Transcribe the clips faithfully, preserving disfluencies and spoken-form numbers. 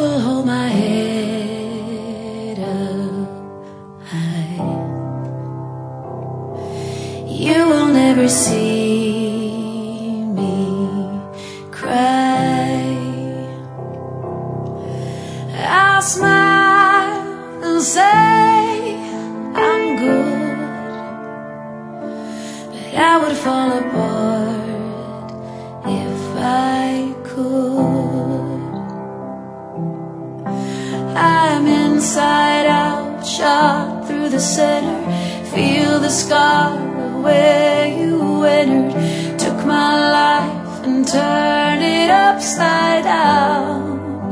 will hold my head up high. You will never see me cry. I'll smile and say I'm good, but I would fall apart if I could. I'm inside out, shot through the center. Feel the scar of where you entered. Took my life and turned it upside down.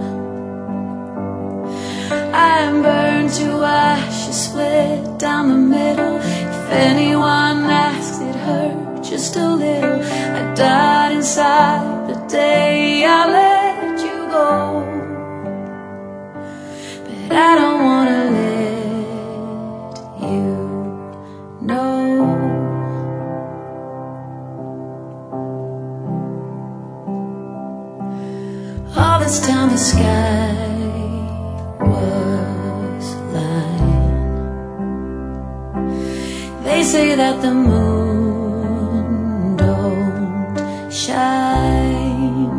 I'm burned to ashes, split down the middle. If anyone asks, it hurt just a little. I died inside the day I let you go, but I don't wanna let you know. All this time the sky was lying. They say that the moon don't shine.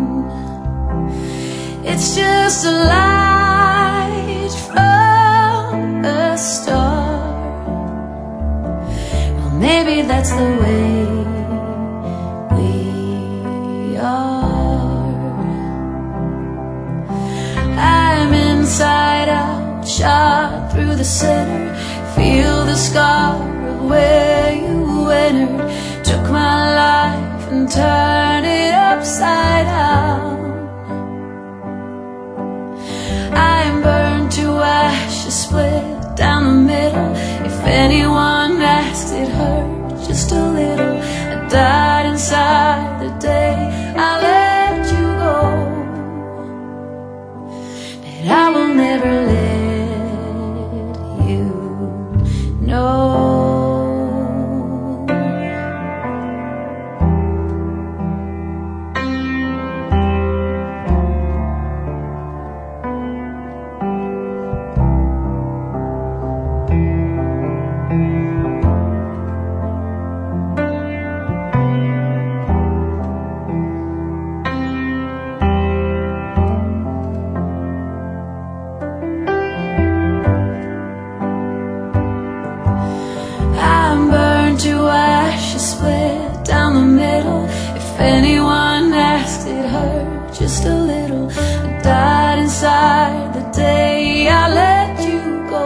It's just a light from a star. Well, maybe that's the way we are. I'm inside out, shot through the center. Feel the scar of where you entered. Took my life and turned it upside down. I'm burned to ashes, split down the middle. If anyone asks, it hurt just a little. I died inside the day I let you go, but I will never let you know. To ashes, split down the middle. If anyone asks, it hurt just a little. I died inside the day I let you go,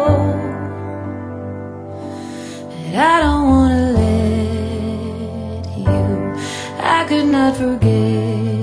but I don't wanna let you. I could not forget